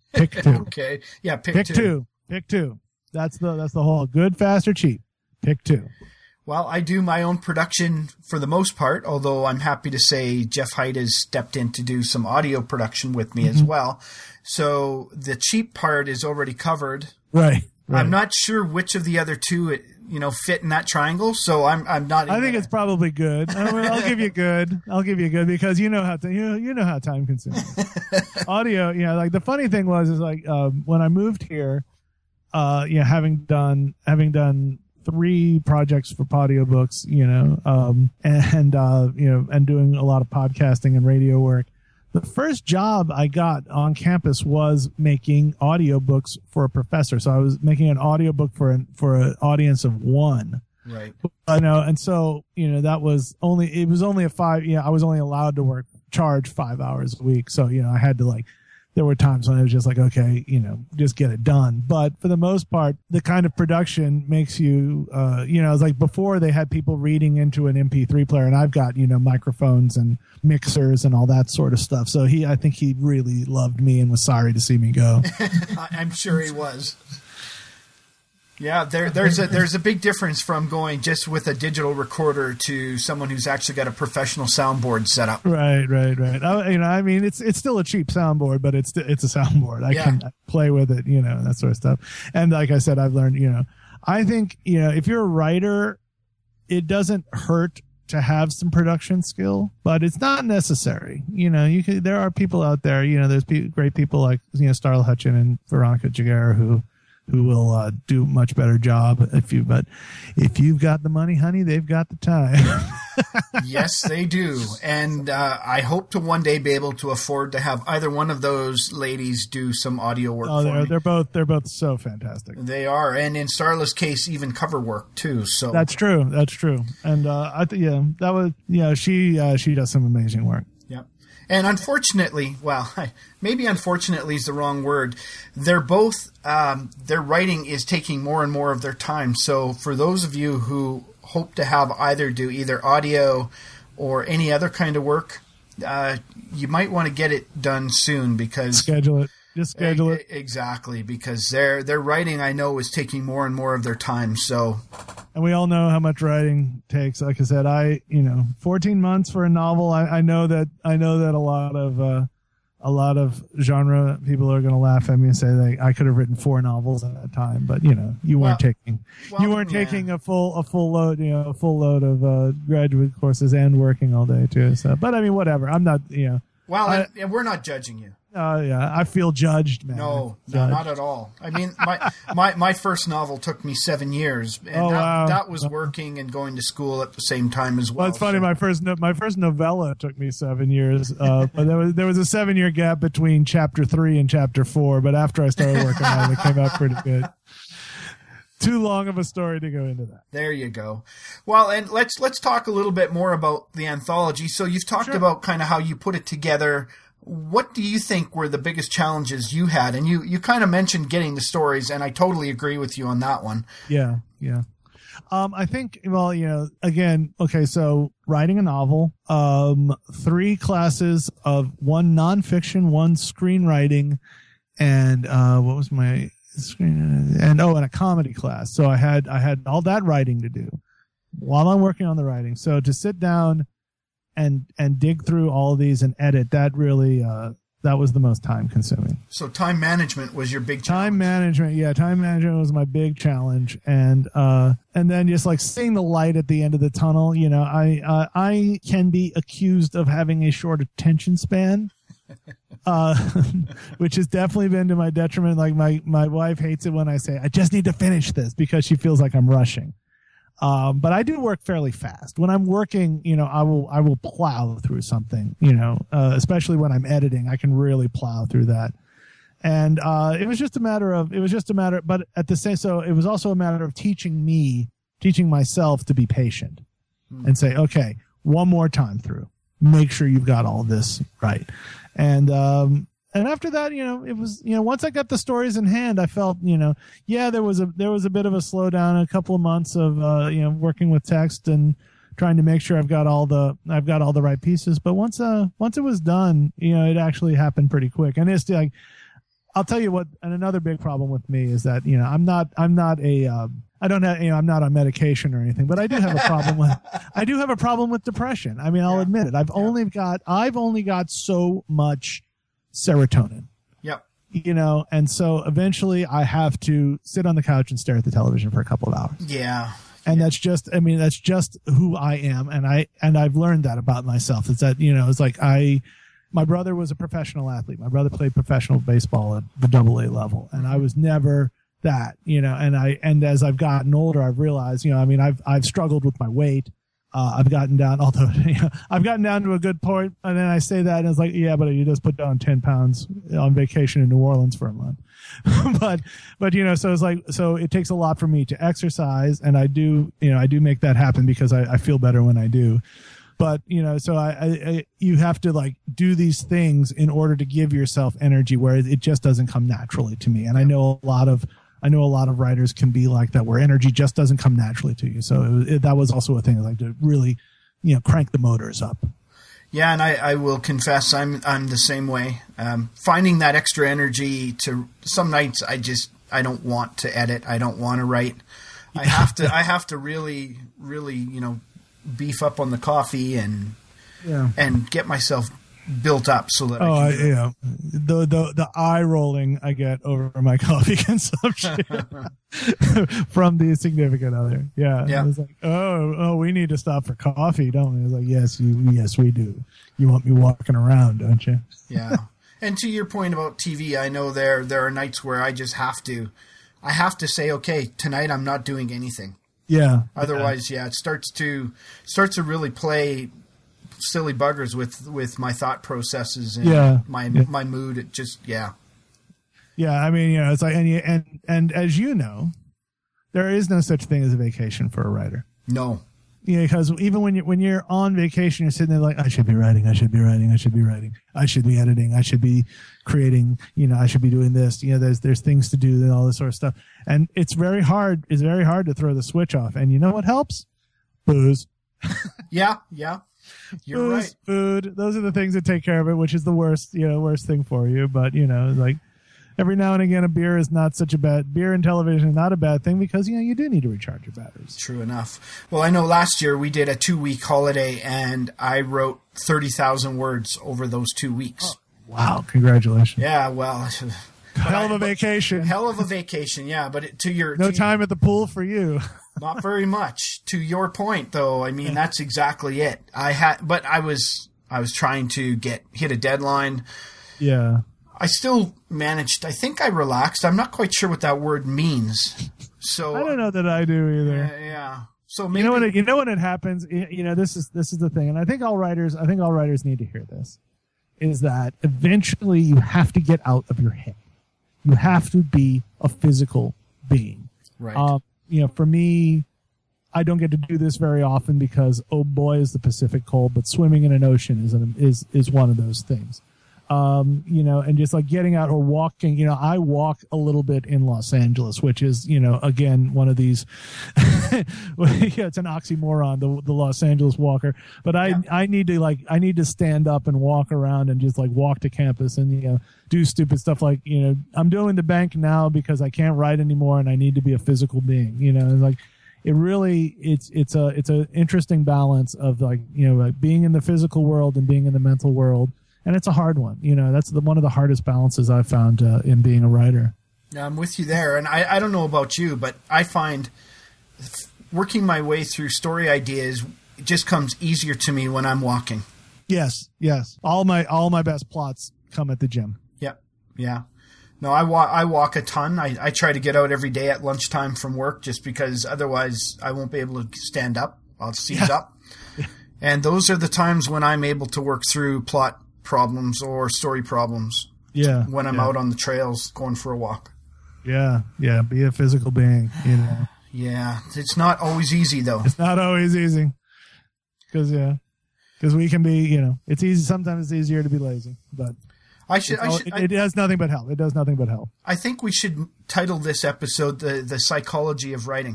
Pick two. Okay. Yeah, pick, Pick two. two. Pick two. That's the that's the whole good, fast, or cheap. Pick two. Well, I do my own production for the most part, although I'm happy to say Jeff Height has stepped in to do some audio production with me mm-hmm. as well. So the cheap part is already covered. Right. right. I'm not sure which of the other two, you know, fit in that triangle. So I'm I'm not. I think gonna... it's probably good. I mean, I'll give you good. I'll give you good because you know how to, you know, you know how time consuming. Audio, you know, like the funny thing was is like um, when I moved here, uh, you know, having done having done. three projects for audiobooks, you know, um, and, uh, you know, and doing a lot of podcasting and radio work. The first job I got on campus was making audiobooks for a professor. So I was making an audiobook for an, for an audience of one. Right. I know. And so, you know, that was only, it was only a five, you know, I was only allowed to work, charge five hours a week. So, you know, I had to like, there were times when I was just like, okay, you know, just get it done. But for the most part, the kind of production makes you, uh, you know, it's like before they had people reading into an M P three player, and I've got, you know, microphones and mixers and all that sort of stuff. So he, I think he really loved me and was sorry to see me go. I'm sure he was. Yeah, there, there's a there's a big difference from going just with a digital recorder to someone who's actually got a professional soundboard set up. Right, right, right. I, you know, I mean, it's it's still a cheap soundboard, but it's it's a soundboard. I yeah. can play with it, you know, and that sort of stuff. And like I said, I've learned, you know, I think, you know, if you're a writer, it doesn't hurt to have some production skill, but it's not necessary. You know, you can. There are people out there, you know, there's pe- great people like, you know, Starla Hutchin and Veronica Jagera who. who will uh, do a much better job if you, but if you've got the money, honey, they've got the time. Yes, they do. And uh, I hope to one day be able to afford to have either one of those ladies do some audio work oh, for they're, me. They're both, they're both so fantastic. They are. And in Starla's case, even cover work too. So that's true. That's true. And uh, I think, yeah, that was, yeah, she, uh, she does some amazing work. Yep. And unfortunately, well, maybe unfortunately is the wrong word. They're both, um, their writing is taking more and more of their time. So for those of you who hope to have either do either audio or any other kind of work, uh, you might want to get it done soon because schedule it. Just schedule it. Exactly, because their their writing, I know, is taking more and more of their time. So, and we all know how much writing takes. Like I said, I you know, fourteen months for a novel. I, I know that I know that a lot of uh, a lot of genre people are going to laugh at me and say they I could have written four novels at that time. But you know, you weren't well, taking well, you weren't yeah. taking a full a full load you know a full load of uh, graduate courses and working all day too. So, but I mean, whatever. I'm not you know. Well, I, and we're not judging you. Oh, uh, yeah. I feel judged, man. No, judged. no, not at all. I mean, my, my, my first novel took me seven years. And oh, that, wow. that was working and going to school at the same time as well. Well, it's funny. So. My first no, my first novella took me seven years. Uh, but there was there was a seven-year gap between chapter three and chapter four. But after I started working on it, it came out pretty good. Too long of a story to go into that. There you go. Well, and let's let's talk a little bit more about the anthology. So you've talked sure. about kind of how you put it together. What do you think were the biggest challenges you had? And you, you kind of mentioned getting the stories, and I totally agree with you on that one. Yeah, yeah. Um, I think, well, you know, again, okay, so writing a novel, um, three classes of one nonfiction, one screenwriting, and uh, what was my screen? And oh, and a comedy class. So I had I had all that writing to do while I'm working on the writing. So to sit down and and dig through all of these and edit, that really uh that was the most time consuming. So time management was your big challenge. Time management, yeah, time management was my big challenge, and uh and then just like seeing the light at the end of the tunnel. You know, I uh, I can be accused of having a short attention span. uh which has definitely been to my detriment. Like my my wife hates it when I say I just need to finish this because she feels like I'm rushing. Um, but I do work fairly fast. When I'm working, you know, I will I will plow through something, you know, uh, especially when I'm editing, I can really plow through that. And uh, it was just a matter of, it was just a matter, but at the same, so it was also a matter of teaching me, teaching myself to be patient mm. and say, okay, one more time through, make sure you've got all this right. And, um, And after that, you know, it was, you know, once I got the stories in hand, I felt, you know, yeah, there was a, there was a bit of a slowdown, a couple of months of, uh, you know, working with text and trying to make sure I've got all the, I've got all the right pieces. But once, uh, once it was done, you know, it actually happened pretty quick. And it's like, I'll tell you what, and another big problem with me is that, you know, I'm not, I'm not a, um, I don't have, you know, I'm not on medication or anything, but I do have a problem with, I do have a problem with depression. I mean, I'll Yeah. admit it. I've Yeah. only got, I've only got so much serotonin, Yep. you know, and so eventually I have to sit on the couch and stare at the television for a couple of hours. Yeah. And that's just, I mean, that's just who I am. And I, and I've learned that about myself. It's that, you know, it's like I, my brother was a professional athlete. My brother played professional baseball at the double A level. And I was never that, you know, and I, and as I've gotten older, I've realized, you know, I mean, I've, I've struggled with my weight. Uh, I've gotten down, although, you know, I've gotten down to a good point. And then I say that and it's like, yeah, but you just put down ten pounds on vacation in New Orleans for a month. but, but, you know, so it's like, so it takes a lot for me to exercise. And I do, you know, I do make that happen because I, I feel better when I do. But, you know, so I, I, I, you have to like do these things in order to give yourself energy where it just doesn't come naturally to me. And I know a lot of, I know a lot of writers can be like that, where energy just doesn't come naturally to you. So it, was- it, that was also a thing, like to really, you know, crank the motors up. Yeah, and I, I will confess I'm I'm the same way. Um, finding that extra energy to some nights I just I don't want to edit. I don't want to write. I have to I have to really really you know beef up on the coffee and Yeah. and get myself built up so that Oh, I I, can. you know, the the the eye rolling I get over my coffee consumption from the significant other. Yeah, Yeah. It's like, oh, oh, we need to stop for coffee, don't we? It's like, yes, you, yes, we do. You want me walking around, don't you? Yeah. And to your point about T V, I know there there are nights where I just have to I have to say, okay, tonight I'm not doing anything. Yeah. Otherwise, yeah, it starts to starts to really play silly buggers with with my thought processes and Yeah. my Yeah. my mood. It just yeah. Yeah, I mean, you know, it's like, and you, and and as you know, there is no such thing as a vacation for a writer. No. Yeah, because even when you when you're on vacation, you're sitting there like, I should be writing, I should be writing, I should be writing, I should be editing, I should be creating, you know, I should be doing this. You know, there's there's things to do and all this sort of stuff, and it's very hard. It's very hard to throw the switch off. And you know what helps? Booze, Yeah, yeah. You're booze, right. food. Those are the things that take care of it, which is the worst, you know, worst thing for you. But you know, like every now and again, a beer is not such a bad beer and television is not a bad thing because you know you do need to recharge your batteries. True enough. Well, I know last year we did a two week holiday and I wrote thirty thousand words over those two weeks. Wow! Congratulations. Yeah, well, Hell of a vacation. hell of a vacation. Yeah, but it, to your No to, time at the pool for you. Not very much. To your point, though, I mean that's exactly it. I had, but I was, I was trying to get hit a deadline. Yeah. I still managed. I think I relaxed. I'm not quite sure what that word means. So I don't know that I do either. Yeah, yeah. So maybe You know when it, you know when it happens. y- You know this is this is the thing, and I think all writers. I think all writers need to hear this. Is that eventually you have to get out of your head. You have to be a physical being. right. Um, you know, for me, I don't get to do this very often because oh boy is the Pacific cold. But swimming in an ocean is an, is is one of those things. Um, you know, and just like getting out or walking, you know, I walk a little bit in Los Angeles, which is, you know, again, one of these, yeah, it's an oxymoron, the, the Los Angeles walker, but I, Yeah. I need to like, I need to stand up and walk around and just like walk to campus and, you know, do stupid stuff. Like, you know, I'm doing the bank now because I can't write anymore and I need to be a physical being, you know, like, it really it's it's a it's an interesting balance of like, you know, like being in the physical world and being in the mental world. And it's a hard one. You know, that's the, one of the hardest balances I've found uh, in being a writer. Yeah, I'm with you there. And I, I don't know about you, but I find working my way through story ideas just comes easier to me when I'm walking. Yes, yes. All my all my best plots come at the gym. Yeah, yeah. No, I walk. I walk a ton. I, I try to get out every day at lunchtime from work, just because otherwise I won't be able to stand up. I'll seize Yeah. up. And those are the times when I'm able to work through plot problems or story problems. Yeah. When I'm yeah. out on the trails going for a walk. Yeah, yeah. Be a physical being. You know, Yeah, it's not always easy though. it's not always easy. Because yeah, because we can be. You know, it's easy. Sometimes it's easier to be lazy, but. I should. I, It's all- should it, I, it does nothing but help. It does nothing but help. I think we should title this episode the the psychology of writing,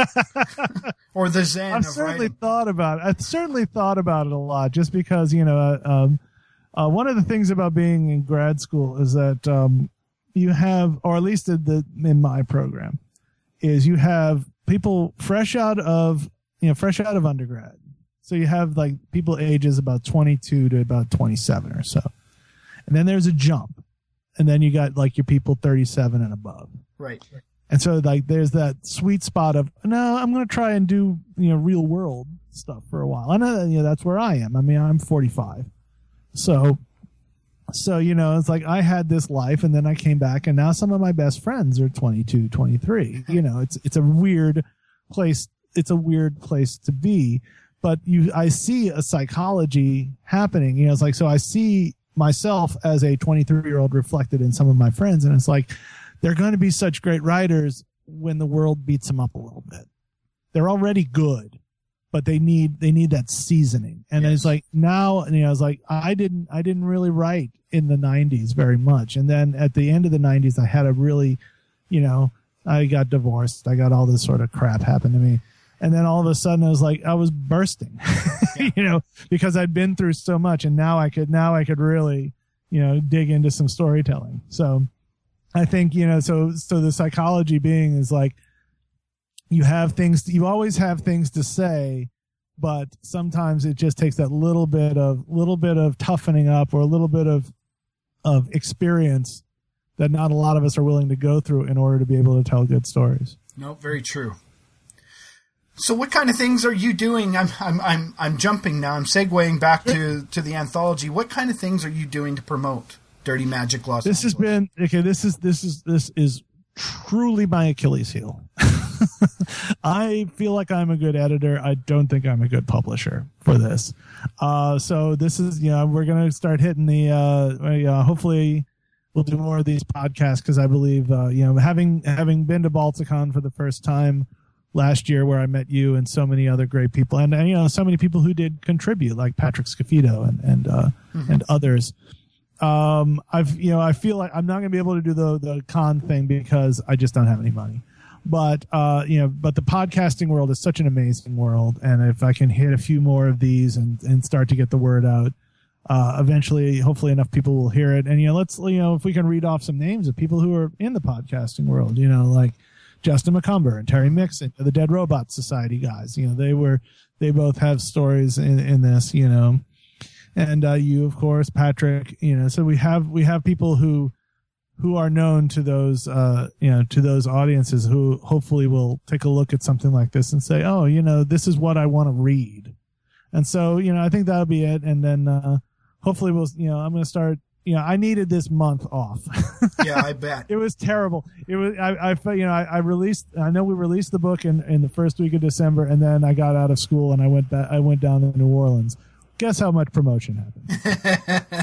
or the Zen I've of certainly writing. thought about it. I've certainly thought about it a lot, just because you know, uh, um, uh, one of the things about being in grad school is that um, you have, or at least in, the, in my program, is you have people fresh out of, you know, fresh out of undergrad. So you have like people ages about twenty-two to about twenty-seven or so. And then there's a jump. And then you got like your people thirty-seven and above. Right. And so like there's that sweet spot of, no, I'm going to try and do, you know, real world stuff for a while. I know, you know, that's where I am. I mean, I'm forty-five. So, so, you know, it's like I had this life and then I came back and now some of my best friends are twenty-two, twenty-three. You know, it's, it's a weird place. It's a weird place to be, but you, I see a psychology happening, you know, it's like, so I see myself as a twenty-three year old reflected in some of my friends. And it's like, they're going to be such great writers when the world beats them up a little bit. They're already good, but they need, they need that seasoning. And yes. It's like now, you know, it's like, I didn't, I didn't really write in the nineties very much. And then at the end of the nineties, I had a really, you know, I got divorced. I got all this sort of crap happen to me. And then all of a sudden I was like, I was bursting, yeah. you know, because I'd been through so much and now I could, now I could really, you know, dig into some storytelling. So I think, you know, so, so the psychology being is like, you have things, you always have things to say, but sometimes it just takes that little bit of, little bit of toughening up or a little bit of, of experience that not a lot of us are willing to go through in order to be able to tell good stories. No, very true. So what kind of things are you doing? I'm I'm I'm I'm jumping now. I'm segueing back to, to the anthology. What kind of things are you doing to promote Dirty Magic Los This Angeles? has been okay, this is this is this is truly my Achilles heel. I feel like I'm a good editor. I don't think I'm a good publisher for this. Uh so this is, you know, we're going to start hitting the uh, uh hopefully we'll do more of these podcasts because I believe uh you know, having having been to Balticon for the first time last year where I met you and so many other great people and, and you know, so many people who did contribute like Patrick Scafito and, and, uh, mm-hmm. and others. Um, I've, you know, I feel like I'm not going to be able to do the, the con thing because I just don't have any money, but, uh, you know, but the podcasting world is such an amazing world. And if I can hit a few more of these and, and start to get the word out, uh, eventually, hopefully enough people will hear it. And, you know, let's, you know, if we can read off some names of people who are in the podcasting world, you know, like, Justin McCumber and Terry Mixon, the Dead Robot Society guys. You know, they were, they both have stories in, in this, you know, and, uh, you, of course, Patrick, you know, so we have, we have people who, who are known to those, uh, you know, to those audiences who hopefully will take a look at something like this and say, oh, you know, this is what I want to read. And so, you know, I think that'll be it. And then, uh, hopefully we'll, you know, I'm going to start, you know, I needed this month off. Yeah, I bet. It was terrible. It was, I, I you know, I, I released, I know we released the book in, in the first week of December, and then I got out of school and I went back, I went down to New Orleans. Guess how much promotion happened?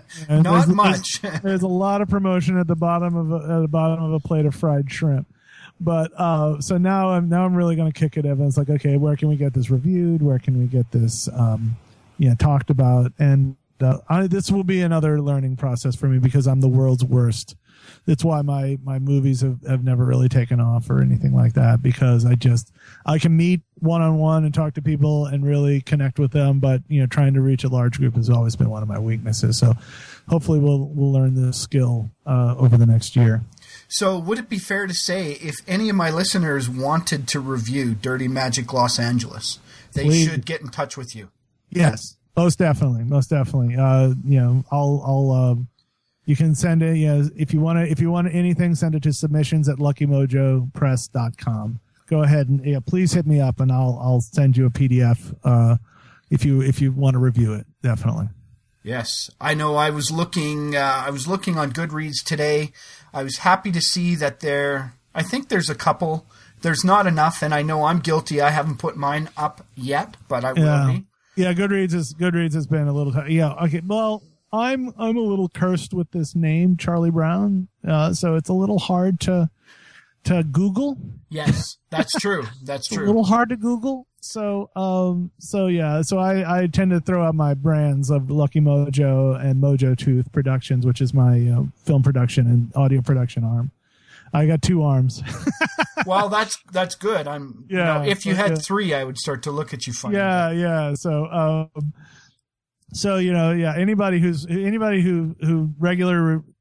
Not there's, much. There's, there's a lot of promotion at the bottom of a, at the bottom of a plate of fried shrimp. But, uh, so now I'm, now I'm really going to kick it in. It's like, okay, where can we get this reviewed? Where can we get this, um, you know, talked about? And, Uh, I, this will be another learning process for me because I'm the world's worst. That's why my, my movies have, have never really taken off or anything like that, because I just, I can meet one on one and talk to people and really connect with them. But, you know, trying to reach a large group has always been one of my weaknesses. So hopefully we'll, we'll learn this skill, uh, over the next year. So would it be fair to say if any of my listeners wanted to review Dirty Magic Los Angeles, they Please. should get in touch with you? Yes. Most definitely, most definitely. Uh, you know, I'll, I'll, um, you can send it, you know, if you want to, if you want anything, send it to submissions at lucky mojo press dot com. Go ahead and, yeah, please hit me up and I'll, I'll send you a P D F, uh, if you, if you want to review it. Definitely. Yes. I know I was looking, uh, I was looking on Goodreads today. I was happy to see that there, I think there's a couple, there's not enough. And I know I'm guilty. I haven't put mine up yet, but I will yeah. be. Yeah, Goodreads is Goodreads has been a little yeah okay. Well, I'm I'm a little cursed with this name, Charlie Brown. Uh, so it's a little hard to to Google. Yes, that's true. That's true. A little hard to Google. So um so yeah so I, I tend to throw out my brands of Lucky Mojo and Mojo Tooth Productions, which is my uh, film production and audio production arm. I got two arms. Well, that's that's good. I'm. Yeah. You know, if you had okay. three, I would start to look at you funny. Yeah, yeah. So, um, so you know, yeah. Anybody who's anybody who who regular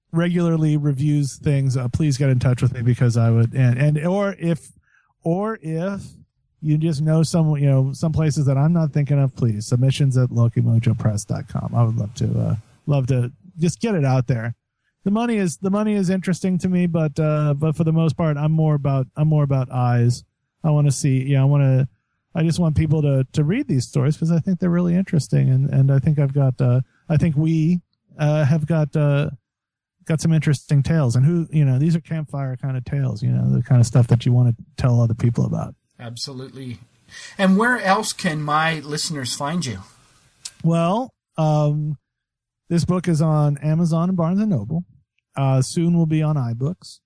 regularly reviews things, uh, please get in touch with me because I would, and, and or if, or if you just know some, you know, some places that I'm not thinking of, please, submissions at loki mojo press dot com. I would love to, uh, love to just get it out there. The money is, the money is interesting to me, but, uh, but for the most part, I'm more about, I'm more about eyes. I want to see, yeah, I want to, I just want people to, to read these stories because I think they're really interesting. And, and I think I've got, uh, I think we, uh, have got, uh, got some interesting tales. And who, you know, these are campfire kind of tales, you know, the kind of stuff that you want to tell other people about. Absolutely. And where else can my listeners find you? Well, um, this book is on Amazon and Barnes and Noble. Uh, soon will be on iBooks.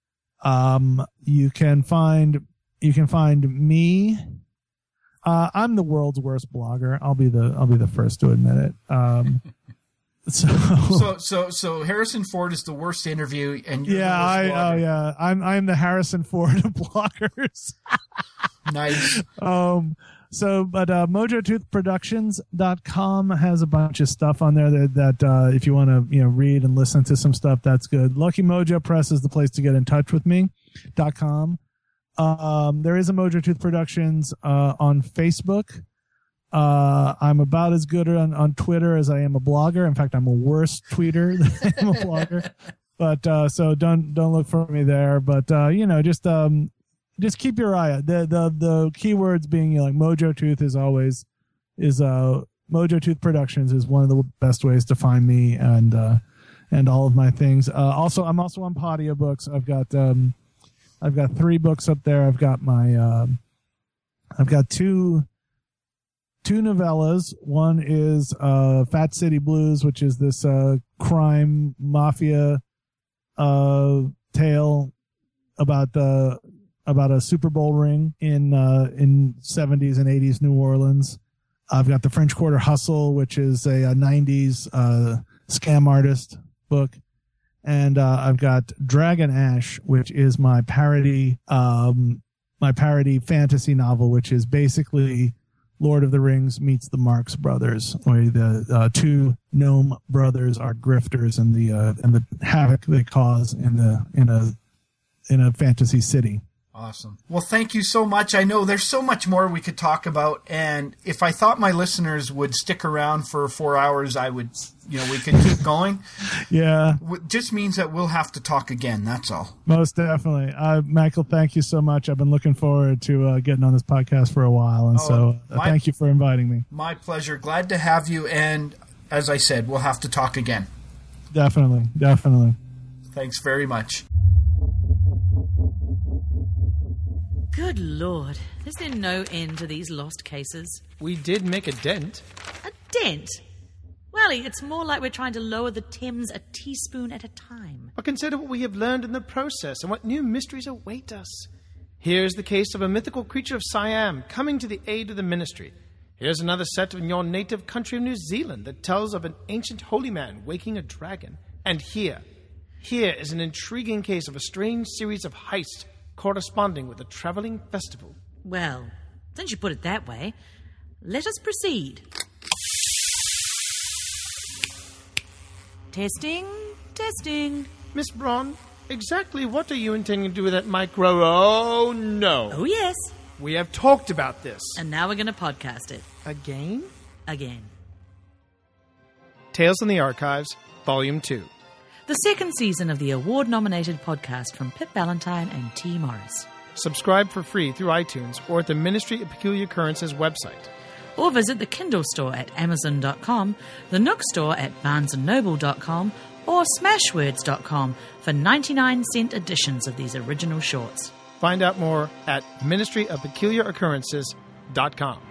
Um, you can find, you can find me. Uh, I'm the world's worst blogger. I'll be the, I'll be the first to admit it. Um, so, so, so, so Harrison Ford is the worst interview and you're yeah, the worst I, blogger. oh yeah, I'm, I'm the Harrison Ford of bloggers. Nice. Um, so, but, uh, mojo tooth productions dot com has a bunch of stuff on there that, that, uh, if you want to, you know, read and listen to some stuff, that's good. Lucky Mojo Press is the place to get in touch with me, dot com. Um, there is a Mojo Tooth Productions, uh, on Facebook. Uh, I'm about as good on, on Twitter as I am a blogger. In fact, I'm a worse tweeter than I'm a blogger. But, uh, so don't, don't look for me there. But, uh, you know, just, um, just keep your eye out. The, the, the keywords being, you know, like Mojo Tooth is always, is, uh, Mojo Tooth Productions is one of the best ways to find me and, uh, and all of my things. Uh, also, I'm also on Podia Books. I've got, um, I've got three books up there. I've got my, um, I've got two, two novellas. One is, uh, Fat City Blues, which is this, uh, crime mafia, uh, tale about the, about a Super Bowl ring in, uh, in seventies and eighties New Orleans. I've got the French Quarter Hustle, which is a, a nineties, uh, scam artist book. And, uh, I've got Dragon Ash, which is my parody, um, my parody fantasy novel, which is basically Lord of the Rings meets the Marx Brothers, where the, uh, two gnome brothers are grifters and the, uh, and the havoc they cause in the, in a, in a fantasy city. Awesome. Well, thank you so much. I know there's so much more we could talk about, and if I thought my listeners would stick around for four hours, I would, you know, we could keep going. Yeah. It just means that we'll have to talk again, that's all. Most definitely. Uh, Michael, thank you so much. I've been looking forward to uh, getting on this podcast for a while, and oh, so uh, my, thank you for inviting me. My pleasure. Glad to have you, and as I said, we'll have to talk again. Definitely. Definitely. Thanks very much. Good Lord, is there no end to these lost cases? We did make a dent. A dent? Welly, it's more like we're trying to lower the Thames a teaspoon at a time. But consider what we have learned in the process and what new mysteries await us. Here's the case of a mythical creature of Siam coming to the aid of the ministry. Here's another set in your native country of New Zealand that tells of an ancient holy man waking a dragon. And here, here is an intriguing case of a strange series of heists corresponding with a travelling festival. Well, since you put it that way, let us proceed. Testing, testing. Miss Braun, exactly what are you intending to do with that micro... Oh, no. Oh, yes. We have talked about this. And now we're going to podcast it. Again? Again. Tales from the Archives, Volume two. The second season of the award-nominated podcast from Pip Valentine and T. Morris. Subscribe for free through iTunes or at the Ministry of Peculiar Occurrences website. Or visit the Kindle store at amazon dot com, the Nook store at barnes and noble dot com, or smashwords dot com for ninety-nine cent editions of these original shorts. Find out more at ministry of peculiar occurrences dot com.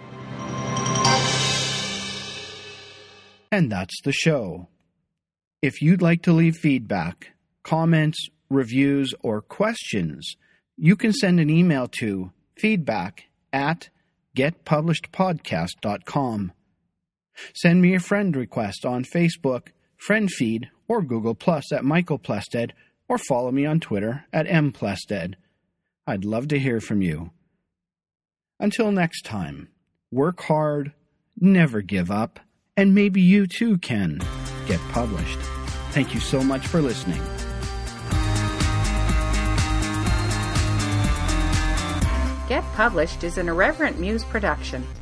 And that's the show. If you'd like to leave feedback, comments, reviews, or questions, you can send an email to feedback at get published podcast dot com. Send me a friend request on Facebook, FriendFeed, or Google Plus at Michael Plested, or follow me on Twitter at M Plested. I'd love to hear from you. Until next time, work hard, never give up, and maybe you too can get published. Thank you so much for listening. Get Published is an Irreverent Muse production.